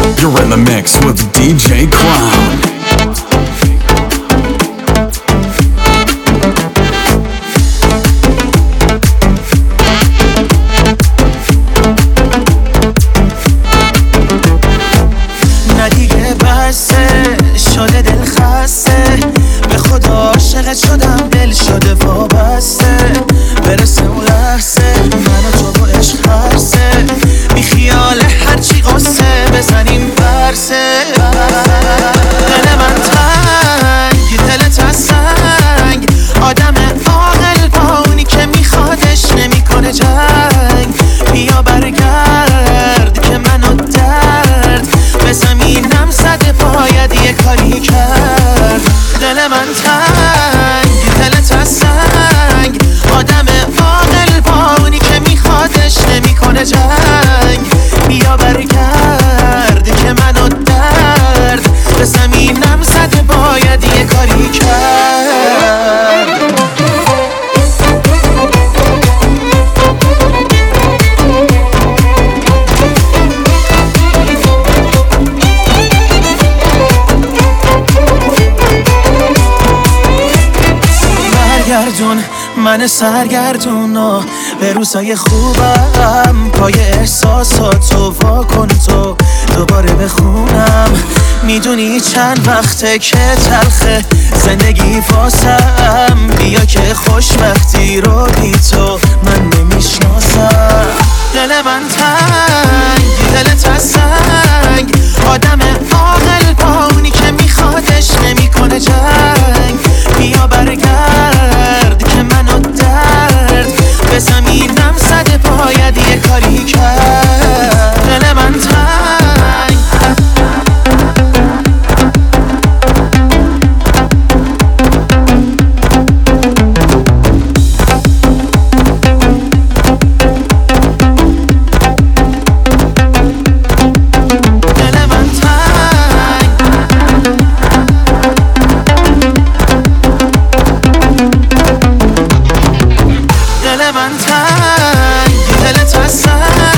You're in the mix with DJ Crown. شده دل خسته به خدا عاشقت شدم دل شده وابسته برسه اون لحظه من و تو با عشق هرسه بی خیال هرچی قصه بزنیم برسه دل من تنگ دلت از سنگ آدم عاقل با اونی که میخوادش نمیکنه جنگ بیا برگرد که منو درد به زمینم زده باید یه کاری کرد دل من تنگ دلت از سنگ آدم عاقل با اونی که میخوادش نمیکنه جنگ بیا برگرد که منو درد به زمینم زده باید یه کاری کرد برگردون من سرگردون و به روزای خوبم پای احساساتو واکن تو دوباره بخونم میدونی چند وقته که تلخه زندگی واسم بیا که خوشبختی رو بی تو من نمیشناسم دل من تنگ دلت از سنگ آدم عاقل با اونی که میخوادش نمیکنه جنگ بیا برگرد که منو درد به زمینم زده باید یه کاری کرد دل من تنگ دل من تنگ دلت از سنگ